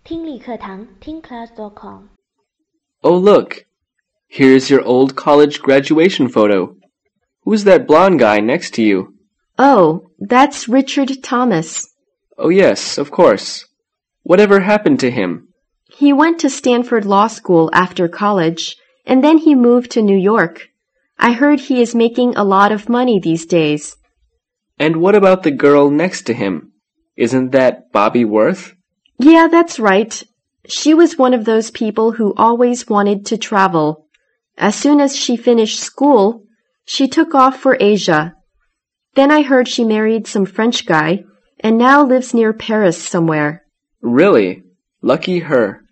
听力课堂听 class.com Oh, look. Here's your old college graduation photo. Who's that blonde guy next to you? Oh, that's Richard Thomas. Oh, yes, of course. Whatever happened to him? He went to Stanford Law School after college, and then he moved to New York. I heard he is making a lot of money these days. And what about the girl next to him? Isn't that Bobby Worth? Yeah, that's right. She was one of those people who always wanted to travel. As soon as she finished school, she took off for Asia. Then I heard she married some French guy and now lives near Paris somewhere. Really? Lucky her.